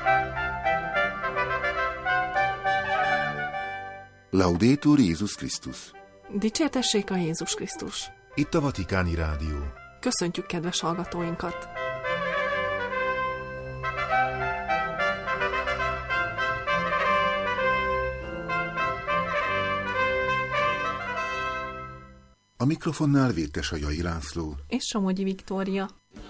Laudetur Jézus Krisztus! Dicsértessék a Jézus Krisztus! Itt a Vatikáni Rádió. Köszöntjük kedves hallgatóinkat! A mikrofonnál Vértesajai László és Somogyi Viktória.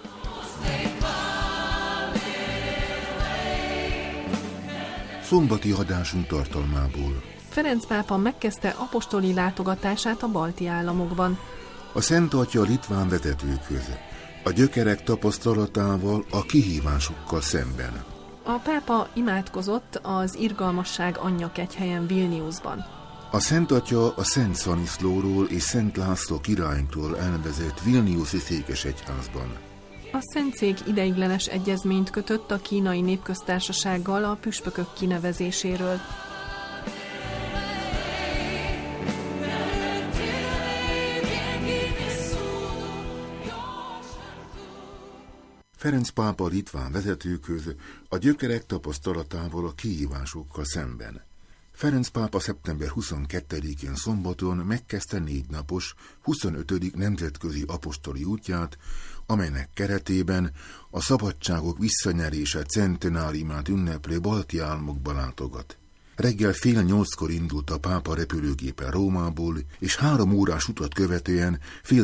Szombati adásunk tartalmából. Ferenc pápa megkezdte apostoli látogatását a balti államokban. A Szent Atya a litván vezetőkhöz, a gyökerek tapasztalatával a kihívásokkal szemben. A pápa imádkozott az Irgalmasság Anyjakegyhelyen Vilniusban. A Szent Atya a Szent Szaniszlóról és Szent László királyunktól elnevezett Vilniuszi székesegyházban. A Szentszék ideiglenes egyezményt kötött a Kínai Népköztársasággal a püspökök kinevezéséről. Ferenc pápa a litván vezetőkhöz, a gyökerek tapasztalatával a kihívásokkal szemben. Ferenc pápa szeptember 22-én szombaton megkezdte 4 napos, 25. nemzetközi apostoli útját, amelynek keretében a szabadságok visszanyerése centenáriumát ünneplő balti államokba látogat. Reggel 7:30 indult a pápa repülőgépen Rómából, és 3 órás utat követően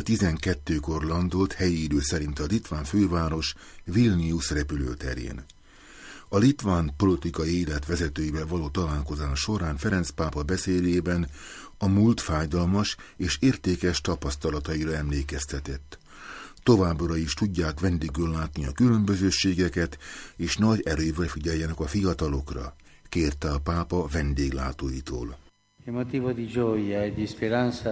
11:30 landolt helyi idő szerint a litván főváros Vilnius repülőterén. A litván politikai élet vezetőivel való találkozás során Ferenc pápa beszédében a múlt fájdalmas és értékes tapasztalataira emlékeztetett. Továbbra is tudják vendégül látni a különbözőségeket, és nagy erővel figyeljenek a fiatalokra, kérte a pápa vendéglátóitól. È motivo di gioia e di speranza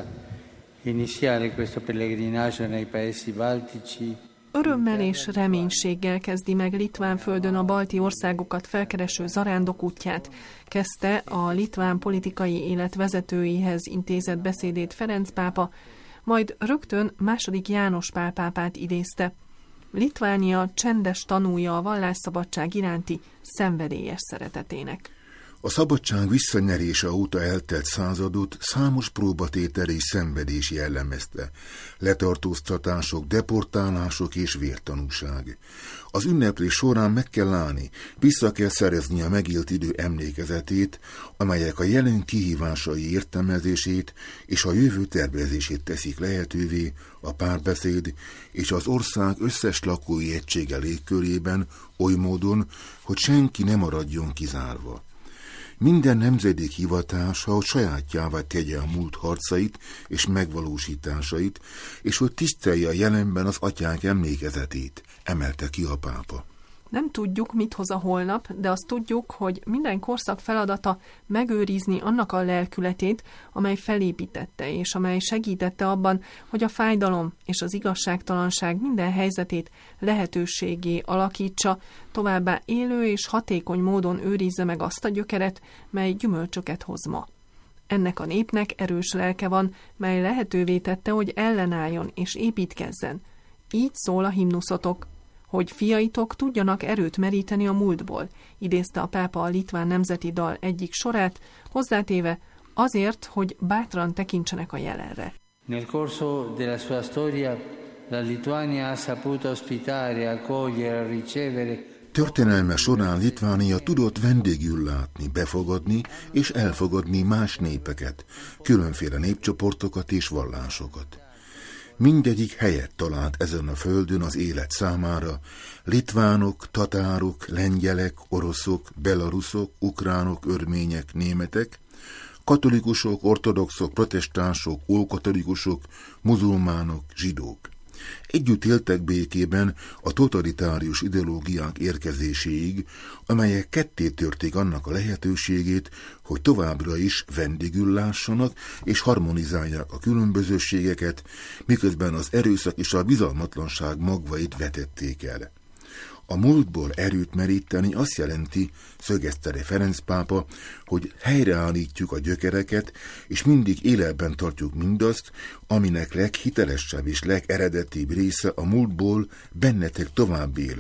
iniziare questo pellegrinaggio nei paesi baltici. Örömmel és reménységgel kezdi meg litván földön a balti országokat felkereső zarándok útját, kezdte a litván politikai élet vezetőihez intézett beszédét Ferenc pápa, majd rögtön II. János Pál pápát idézte. Litvánia csendes tanúja a vallásszabadság iránti szenvedélyes szeretetének. A szabadság visszanyerése óta eltelt századot számos próbatétel és szenvedés jellemezte, letartóztatások, deportálások és vértanúság. Az ünneplés során meg kell állni, vissza kell szerezni a megélt idő emlékezetét, amelyek a jelen kihívásai értelmezését és a jövő tervezését teszik lehetővé a párbeszéd és az ország összes lakói egysége légkörében oly módon, hogy senki ne maradjon kizárva. Minden nemzedék hivatása, hogy sajátjává tegye a múlt harcait és megvalósításait, és hogy tisztelje a jelenben az atyánk emlékezetét, emelte ki a pápa. Nem tudjuk, mit hoz a holnap, de azt tudjuk, hogy minden korszak feladata megőrizni annak a lelkületét, amely felépítette, és amely segítette abban, hogy a fájdalom és az igazságtalanság minden helyzetét lehetőségé alakítsa, továbbá élő és hatékony módon őrizze meg azt a gyökeret, mely gyümölcsöket hoz ma. Ennek a népnek erős lelke van, mely lehetővé tette, hogy ellenálljon és építkezzen. Így szól a himnuszotok, hogy fiaitok tudjanak erőt meríteni a múltból, idézte a pápa a litván nemzeti dal egyik sorát, hozzátéve azért, hogy bátran tekintsenek a jelenre. Nel corso della sua storia, la Lituania ha saputo ospitare, accogliere, ricevere. Történelme során Litvánia tudott vendégül látni, befogadni és elfogadni más népeket, különféle népcsoportokat és vallásokat. Mindegyik helyet talált ezen a földön az élet számára, litvánok, tatárok, lengyelek, oroszok, belaruszok, ukránok, örmények, németek, katolikusok, ortodoxok, protestánsok, ókatolikusok, muzulmánok, zsidók. Együtt éltek békében a totalitárius ideológiák érkezéséig, amelyek ketté törték annak a lehetőségét, hogy továbbra is vendégül lássanak és harmonizálják a különbözőségeket, miközben az erőszak és a bizalmatlanság magvait vetették el. A múltból erőt meríteni azt jelenti, szögezte le Ferenc pápa, hogy helyreállítjuk a gyökereket, és mindig életben tartjuk mindazt, aminek leghitelesebb és legeredetibb része a múltból bennetek tovább él,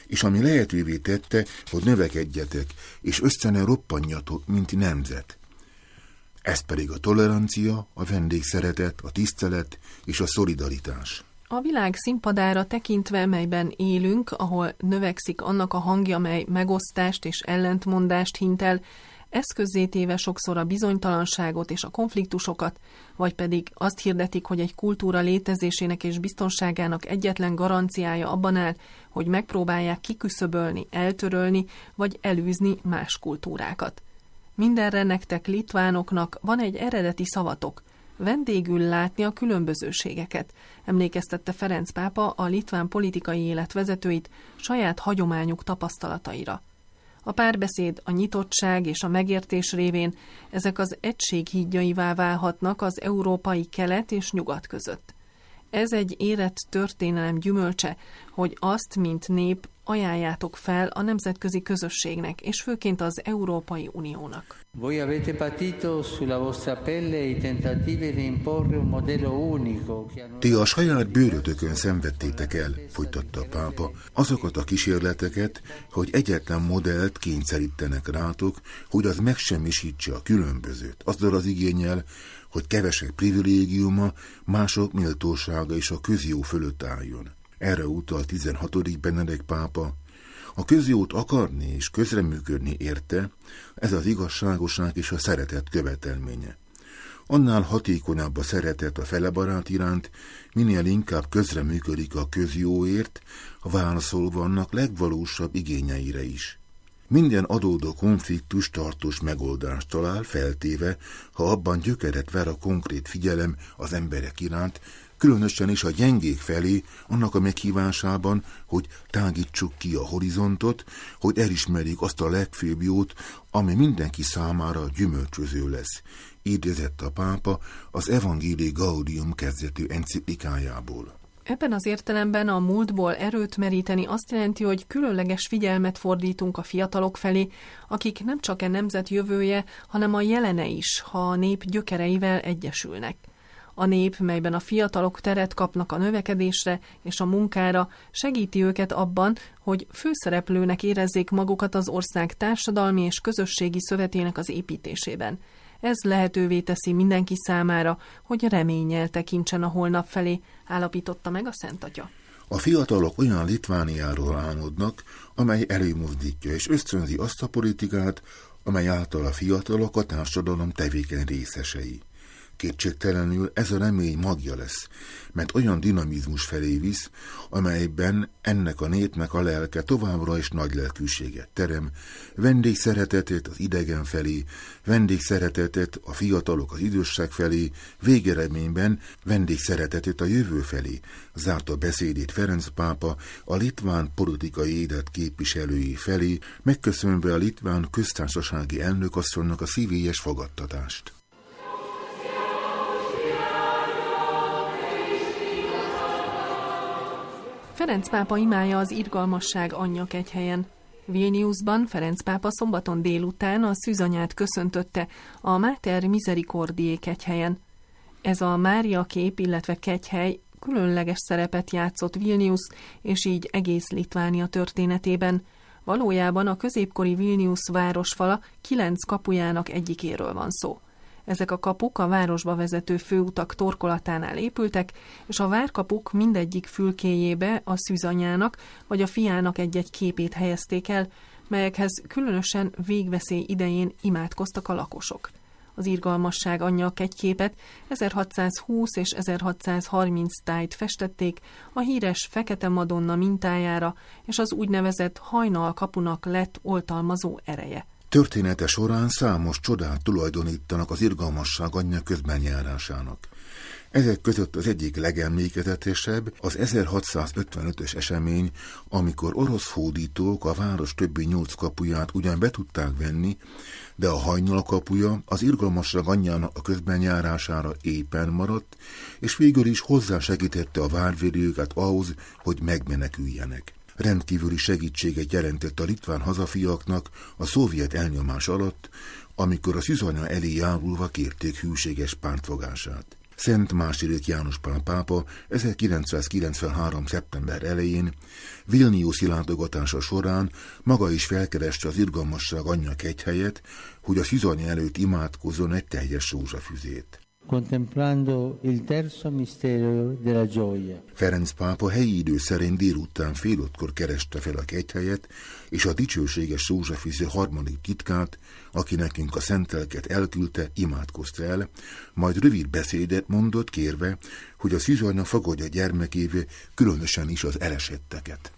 és ami lehetővé tette, hogy növekedjetek, és összene roppanjatok, mint nemzet. Ez pedig a tolerancia, a vendégszeretet, a tisztelet és a szolidaritás. A világ színpadára tekintve, melyben élünk, ahol növekszik annak a hangja, mely megosztást és ellentmondást hint el, eszközzé téve sokszor a bizonytalanságot és a konfliktusokat, vagy pedig azt hirdetik, hogy egy kultúra létezésének és biztonságának egyetlen garanciája abban áll, hogy megpróbálják kiküszöbölni, eltörölni vagy elűzni más kultúrákat. Mindenre nektek, litvánoknak van egy eredeti szavatok, vendégül látni a különbözőségeket, emlékeztette Ferenc pápa a litván politikai élet vezetőit saját hagyományuk tapasztalataira. A párbeszéd, a nyitottság és a megértés révén ezek az egység hídjaivá válhatnak az európai kelet és nyugat között. Ez egy érett történelem gyümölcse, hogy azt, mint nép, ajánljátok fel a nemzetközi közösségnek, és főként az Európai Uniónak. Voi avete patito sulla vostra pelle i tentativi di imporre un modello unico. Ti a saját bőrötökön szenvedtétek el, folytatta a pápa, azokat a kísérleteket, hogy egyetlen modellt kényszerítenek rátok, hogy az megsemmisítse a különbözőt, azzal az igénnyel, hogy kevesek privilégiuma, mások méltósága és a közjó fölött álljon. Erre utal 16. Benedek pápa. A közjót akarni és közreműködni érte, ez az igazságoság és a szeretet követelménye. Annál hatékonyabb a szeretet a felebarát iránt, minél inkább közreműködik a közjóért, válaszolva annak legvalósabb igényeire is. Minden adódó konfliktus tartós megoldást talál, feltéve, ha abban gyökeret ver a konkrét figyelem az emberek iránt, különösen is a gyengék felé, annak a meghívásában, hogy tágítsuk ki a horizontot, hogy elismerjük azt a legfőbb jót, ami mindenki számára gyümölcsöző lesz, idézett a pápa az Evangelii Gaudium kezdetű enciklikájából. Ebben az értelemben a múltból erőt meríteni azt jelenti, hogy különleges figyelmet fordítunk a fiatalok felé, akik nem csak a nemzet jövője, hanem a jelene is, ha a nép gyökereivel egyesülnek. A nép, melyben a fiatalok teret kapnak a növekedésre és a munkára, segíti őket abban, hogy főszereplőnek érezzék magukat az ország társadalmi és közösségi szövetének az építésében. Ez lehetővé teszi mindenki számára, hogy reménnyel tekintsen a holnap felé, állapította meg a Szent Atya. A fiatalok olyan Litvániáról álmodnak, amely előmozdítja és ösztönzi azt a politikát, amely által a fiatalok a társadalom tevékeny részesei. Kétségtelenül ez a remény magja lesz, mert olyan dinamizmus felé visz, amelyben ennek a népnek a lelke továbbra is nagy lelkűséget terem, vendégszeretetet az idegen felé, vendégszeretetet a fiatalok az idősek felé, végeredményben vendégszeretetet a jövő felé, zárta beszédét Ferenc pápa a litván politikai élet képviselői felé, megköszönve a litván köztársasági elnökasszonynak a szívélyes fogadtatást. Ferenc pápa imája az irgalmasság anyja kegyhelyen. Vilniusban Ferenc pápa szombaton délután a szűzanyát köszöntötte a Mater Misericordiae kegyhelyen. Ez a Mária kép, illetve kegyhely különleges szerepet játszott Vilnius és így egész Litvánia történetében. Valójában a középkori Vilnius városfala 9 kapujának egyikéről van szó. Ezek a kapuk a városba vezető főutak torkolatánál épültek, és a várkapuk mindegyik fülkéjébe a szűzanyának vagy a fiának egy-egy képét helyezték el, melyekhez különösen végveszély idején imádkoztak a lakosok. Az irgalmasság anyja kegyképet 1620 és 1630 tájt festették a híres Fekete Madonna mintájára, és az úgynevezett hajnal kapunak lett oltalmazó ereje. Története során számos csodát tulajdonítanak az irgalmasság anyja közbenjárásának. Ezek között az egyik legemlékezetesebb az 1655-ös esemény, amikor orosz hódítók a város többi 8 kapuját ugyan be tudták venni, de a hajnal kapuja az irgalmasság anyjának a közbenjárására éppen maradt, és végül is hozzásegítette a várvédőket ahhoz, hogy megmeneküljenek. Rendkívüli segítséget jelentett a litván hazafiaknak a szovjet elnyomás alatt, amikor a szűzanya elé járulva kérték hűséges pártfogását. Szent II. János Pál pápa 1993. szeptember elején Vilniuszi látogatása során maga is felkereste az Irgalmasság Anyja kegyhelyet, hogy a szűzanya előtt imádkozzon egy teljes rózsafüzét. Contemplando il terzo mistero della gioia. Ferenc pápa helyi idő szerint délután fél 5-kor kereste fel a kegyhelyet, és a dicsőséges rózsafüzé harmadik titkát, aki nekünk a szent lelket elküldte, imádkozta el, majd rövid beszédet mondott kérve, hogy a szűzanya fogadja gyermekévé különösen is az elesetteket.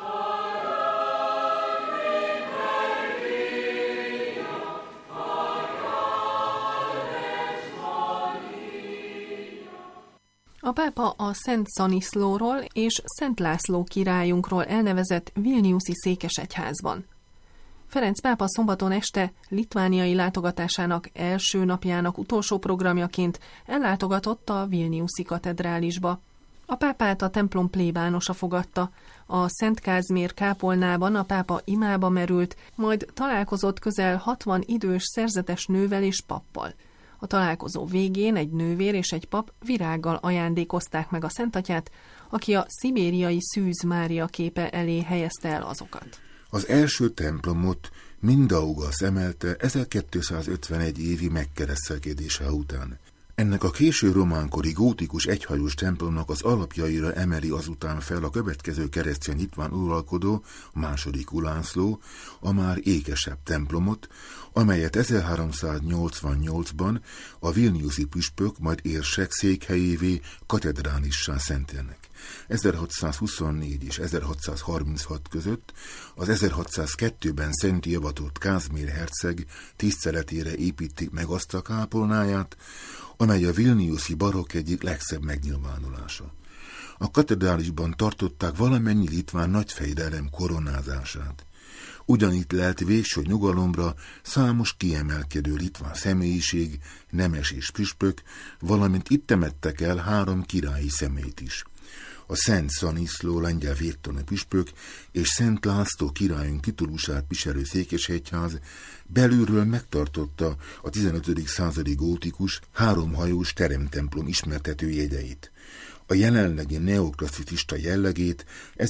A pápa a Szent Szaniszlóról és Szent László királyunkról elnevezett Vilniuszi székesegyházban. Ferenc pápa szombaton este litvániai látogatásának első napjának utolsó programjaként ellátogatott a Vilniuszi katedrálisba. A pápát a templom plébánosa fogadta, a Szent Kázmér kápolnában a pápa imába merült, majd találkozott közel 60 idős szerzetes nővel és pappal. A találkozó végén egy nővér és egy pap virággal ajándékozták meg a Szentatyát, aki a szibériai Szűz Mária képe elé helyezte el azokat. Az első templomot Mindaugas emelte 1251 évi megkeresztelkedése után. Ennek a késő románkori gótikus egyhajós templomnak az alapjaira emeli azután fel a következő keresztény litván uralkodó, II. Ulászló, a már ékesebb templomot, amelyet 1388-ban a vilniuszi püspök, majd érsek székhelyévé katedrálissá szentelnek. 1624 és 1636 között az 1602-ben szentté avatott Kázmér herceg tiszteletére építik meg azt a kápolnáját, amely a vilniuszi barokk egyik legszebb megnyilvánulása. A katedrálisban tartották valamennyi litván nagyfejdelem koronázását. Ugyanitt lelt végső nyugalomra számos kiemelkedő litván személyiség, nemes és püspök, valamint itt temettek el 3 királyi személyt is. A Szent Szaniszló lengyel végtani püspök és Szent László királyunk titulusát viselő székesegyház belülről megtartotta a 15. századi gótikus 3 hajós teremtemplom ismertető jegyeit. A jelenlegi neoklasszicista jellegét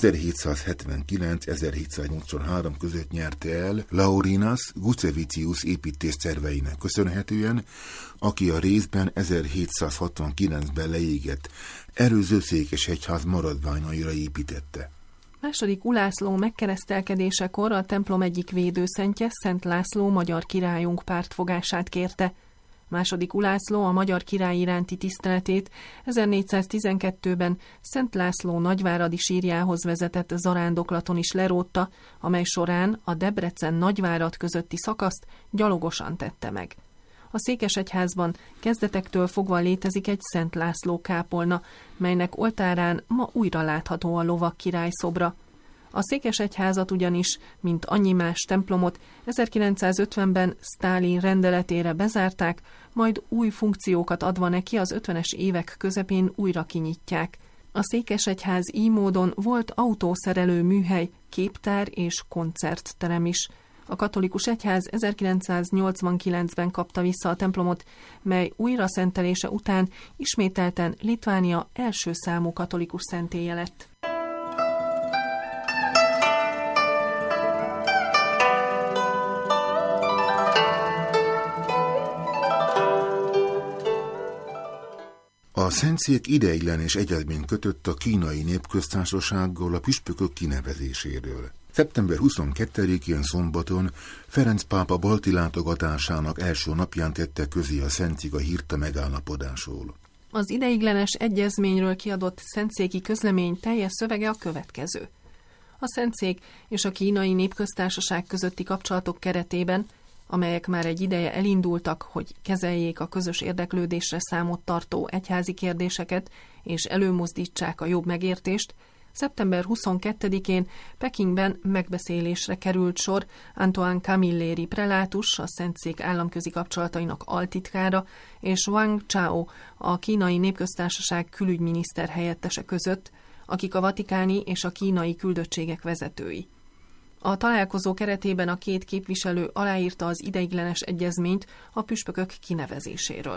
1779-1783 között nyerte el Laurinas Gucevicius építész terveinek köszönhetően, aki a részben 1769-ben leégett előző székesegyház maradványaira építette. II. Ulászló megkeresztelkedésekor a templom egyik védőszentje, Szent László magyar királyunk pártfogását kérte. II. Ulászló a magyar király iránti tiszteletét 1412-ben Szent László nagyváradi sírjához vezetett zarándoklaton is lerótta, amely során a Debrecen-Nagyvárad közötti szakaszt gyalogosan tette meg. A székesegyházban kezdetektől fogva létezik egy Szent László kápolna, melynek oltárán ma újra látható a lovag király szobra. A székesegyházat ugyanis, mint annyi más templomot, 1950-ben Sztálin rendeletére bezárták, majd új funkciókat adva neki az 50-es évek közepén újra kinyitják. A székesegyház így módon volt autószerelő műhely, képtár és koncertterem is. A katolikus egyház 1989-ben kapta vissza a templomot, mely újraszentelése után ismételten Litvánia első számú katolikus szentélye lett. A Szentszék ideiglenes egyezményt kötött a Kínai Népköztársasággal a püspökök kinevezéséről. Szeptember 22-én szombaton Ferenc pápa balti látogatásának első napján tette közé a Szentszék a hírt a megállapodásról. Az ideiglenes egyezményről kiadott szentszéki közlemény teljes szövege a következő. A Szentszék és a Kínai Népköztársaság közötti kapcsolatok keretében, amelyek már egy ideje elindultak, hogy kezeljék a közös érdeklődésre számot tartó egyházi kérdéseket és előmozdítsák a jobb megértést, szeptember 22-én Pekingben megbeszélésre került sor Antoine Camilleri prelátus, a Szentszék államközi kapcsolatainak altitkára, és Wang Chao, a Kínai Népköztársaság külügyminiszter helyettese között, akik a vatikáni és a kínai küldöttségek vezetői. A találkozó keretében a 2 képviselő aláírta az ideiglenes egyezményt a püspökök kinevezéséről.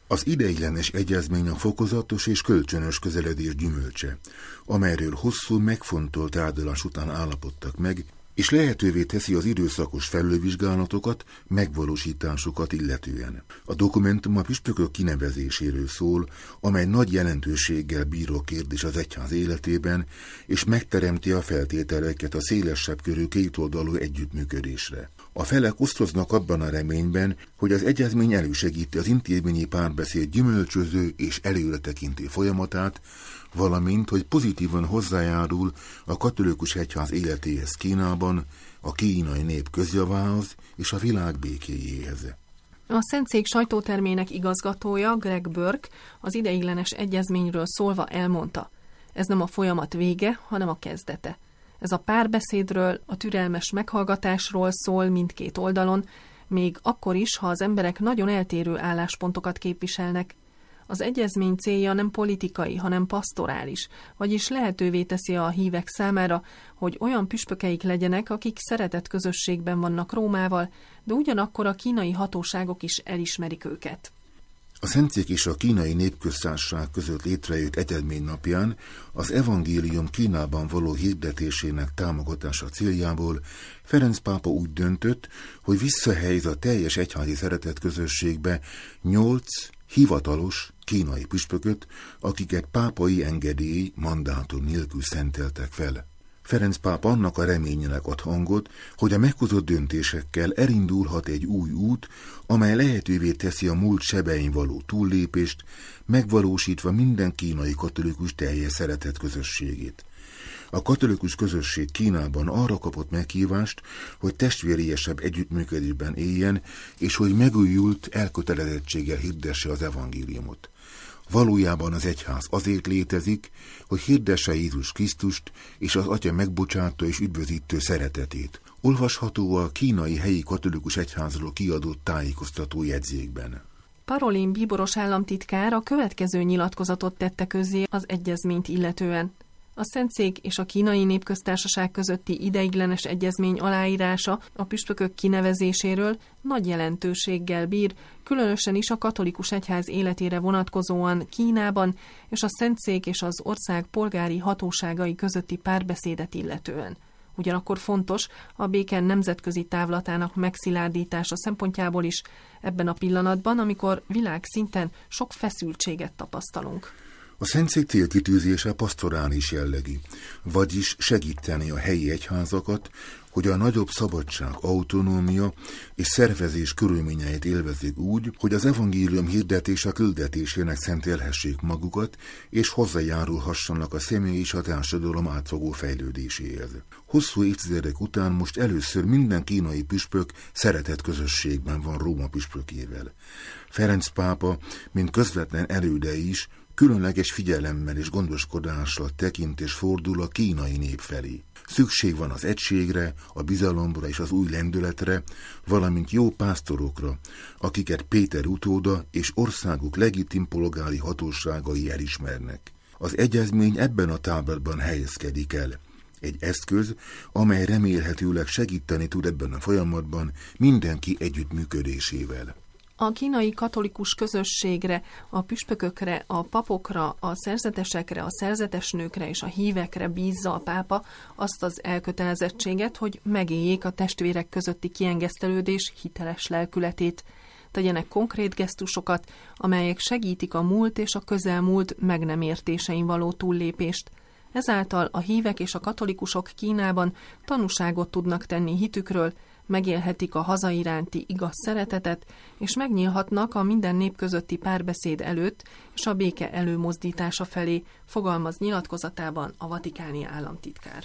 Az ideiglenes egyezmény a fokozatos és kölcsönös közeledés gyümölcse, amelyről hosszú megfontolt tárgyalás után állapodtak meg, és lehetővé teszi az időszakos felülvizsgálatokat, megvalósításukat illetően. A dokumentum a püspökök kinevezéséről szól, amely nagy jelentőséggel bíró kérdés az egyház életében, és megteremti a feltételeket a szélesebb körű kétoldalú együttműködésre. A felek osztoznak abban a reményben, hogy az egyezmény elősegíti az intézményi párbeszéd gyümölcsöző és előretekintő folyamatát, valamint, hogy pozitívan hozzájárul a katolikus egyház életéhez Kínában, a kínai nép közjavához és a világ békéjéhez. A Szentszék sajtótermének igazgatója, Greg Burke, az ideiglenes egyezményről szólva elmondta: ez nem a folyamat vége, hanem a kezdete. Ez a párbeszédről, a türelmes meghallgatásról szól mindkét oldalon, még akkor is, ha az emberek nagyon eltérő álláspontokat képviselnek. Az egyezmény célja nem politikai, hanem pasztorális, vagyis lehetővé teszi a hívek számára, hogy olyan püspökeik legyenek, akik szeretett közösségben vannak Rómával, de ugyanakkor a kínai hatóságok is elismerik őket. A Szentszék és a Kínai Népköztársaság között létrejött egyezmény napján az evangélium Kínában való hirdetésének támogatása céljából Ferenc pápa úgy döntött, hogy visszahelyez a teljes egyházi szeretett közösségbe 8 hivatalos kínai püspököt, akiket pápai engedély, mandátum nélkül szenteltek fel. Ferenc pápa annak a reményének ad hangot, hogy a meghozott döntésekkel elindulhat egy új út, amely lehetővé teszi a múlt sebein való túllépést, megvalósítva minden kínai katolikus teljes szeretett közösségét. A katolikus közösség Kínában arra kapott meghívást, hogy testvériesebb együttműködésben éljen, és hogy megújult elkötelezettséggel hirdesse az evangéliumot. Valójában az egyház azért létezik, hogy hirdesse Jézus Krisztust és az Atya megbocsátó és üdvözítő szeretetét. Olvasható a kínai helyi katolikus egyházról kiadott tájékoztató jegyzékben. Parolin bíboros államtitkár a következő nyilatkozatot tette közzé az egyezményt illetően. A Szentszék és a Kínai Népköztársaság közötti ideiglenes egyezmény aláírása a püspökök kinevezéséről nagy jelentőséggel bír, különösen is a katolikus egyház életére vonatkozóan Kínában és a Szentszék és az ország polgári hatóságai közötti párbeszédet illetően. Ugyanakkor fontos a béke nemzetközi távlatának megszilárdítása szempontjából is ebben a pillanatban, amikor világszinten sok feszültséget tapasztalunk. A Szentszék célkitűzése pasztorális jellegű, vagyis segíteni a helyi egyházakat, hogy a nagyobb szabadság, autonómia és szervezés körülményeit élvezik úgy, hogy az evangélium hirdetése küldetésének szentelhessék magukat, és hozzájárulhassanak a személy és a társadalom átfogó fejlődéséhez. Hosszú évtizedek után most először minden kínai püspök szeretett közösségben van Róma püspökével. Ferenc pápa, mint közvetlen erőde is, különleges figyelemmel és gondoskodással tekint és fordul a kínai nép felé. Szükség van az egységre, a bizalomra és az új lendületre, valamint jó pásztorokra, akiket Péter utóda és országuk legitim polgári hatóságai elismernek. Az egyezmény ebben a táborban helyezkedik el. Egy eszköz, amely remélhetőleg segíteni tud ebben a folyamatban mindenki együttműködésével. A kínai katolikus közösségre, a püspökökre, a papokra, a szerzetesekre, a szerzetesnőkre és a hívekre bízza a pápa azt az elkötelezettséget, hogy megéljék a testvérek közötti kiengesztelődés hiteles lelkületét. Tegyenek konkrét gesztusokat, amelyek segítik a múlt és a közelmúlt meg nem értésein való túllépést. Ezáltal a hívek és a katolikusok Kínában tanúságot tudnak tenni hitükről, megélhetik a haza iránti igaz szeretetet, és megnyílhatnak a minden nép közötti párbeszéd előtt és a béke előmozdítása felé, fogalmaz nyilatkozatában a vatikáni államtitkár.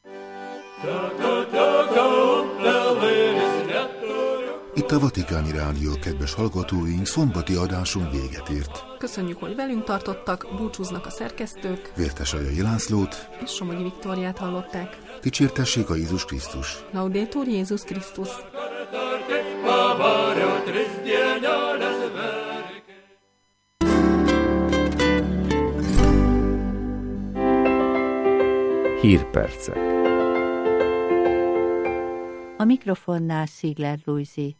Itt a Vatikáni Rádió, kedves hallgatóink, szombati adáson véget ért. Köszönjük, hogy velünk tartottak, búcsúznak a szerkesztők. Vértes Ajai Lászlót és Somogyi Viktóriát hallották. Dicsértessék a Jézus Krisztus! Laudetur Jézus Krisztus! Hírpercek. A mikrofonnál Szigler Lujzi.